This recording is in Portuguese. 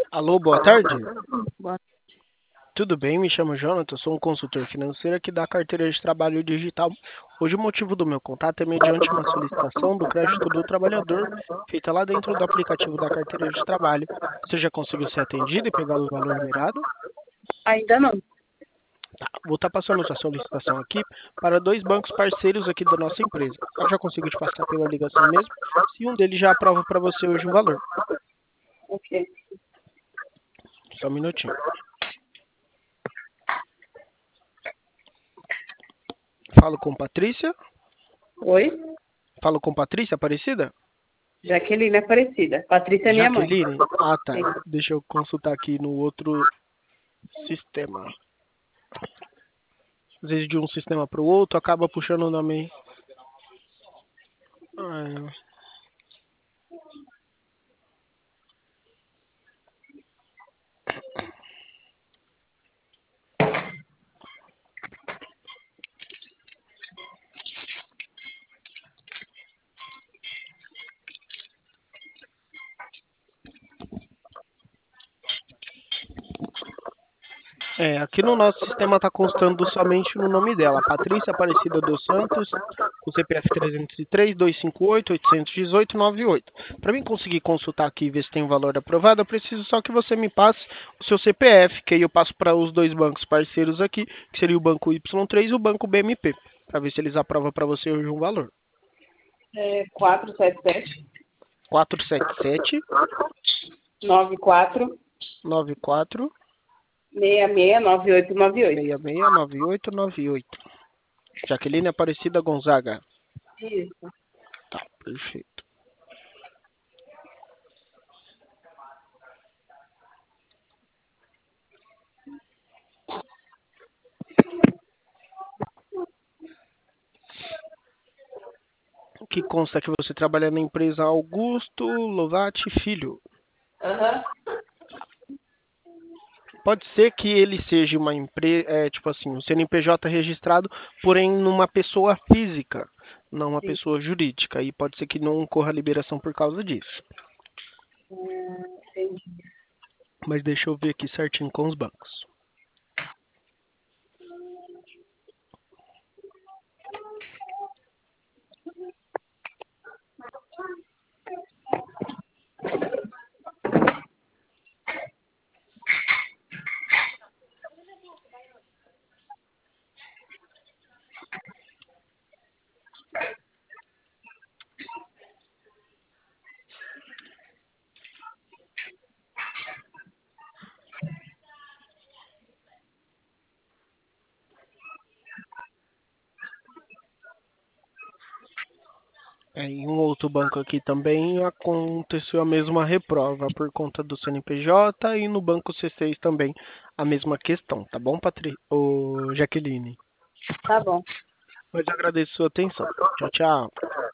Alô, boa tarde. Boa- Tudo bem? Me chamo Jonathan, sou um consultor financeiro aqui da carteira de trabalho digital. Hoje o motivo do meu contato é mediante uma solicitação do crédito do trabalhador feita lá dentro do aplicativo da carteira de trabalho. Você já conseguiu ser atendido e pegar o valor liberado? Ainda não. Tá, vou estar passando sua solicitação aqui para dois bancos parceiros aqui da nossa empresa. Eu já consigo te passar pela ligação mesmo, se um deles já aprova para você hoje o valor. Ok. Só um minutinho. Falo com Patrícia? Oi? Falo com Patrícia Aparecida? Jaqueline Aparecida. Patrícia é minha mãe. Jaqueline? Ah, tá. Sim. Deixa eu consultar aqui no outro sistema. Às vezes de um sistema para o outro acaba puxando o nome. Ah, aqui no nosso sistema está constando somente no nome dela, Patrícia Aparecida dos Santos, com CPF 303-258-818-98. Para mim conseguir consultar aqui e ver se tem um valor aprovado, eu preciso só que você me passe o seu CPF, que aí eu passo para os dois bancos parceiros aqui, que seria o Banco Y3 e o Banco BMP, para ver se eles aprovam para você hoje um valor. 477 477 94 94 66 9898. 669898. Jaqueline Aparecida Gonzaga. Isso. Tá, perfeito. Que consta que você trabalha na empresa Augusto Lovati Filho. Aham. Pode ser que ele seja uma empresa, tipo assim, um CNPJ registrado, porém numa pessoa física, não uma Sim. pessoa jurídica. E pode ser que não ocorra liberação por causa disso. Entendi. Mas deixa eu ver aqui certinho com os bancos. Em um outro banco aqui também aconteceu a mesma reprova por conta do CNPJ e no banco C6 também a mesma questão, tá bom, Jaqueline? Tá bom. Mas eu agradeço a sua atenção. Tchau, tchau.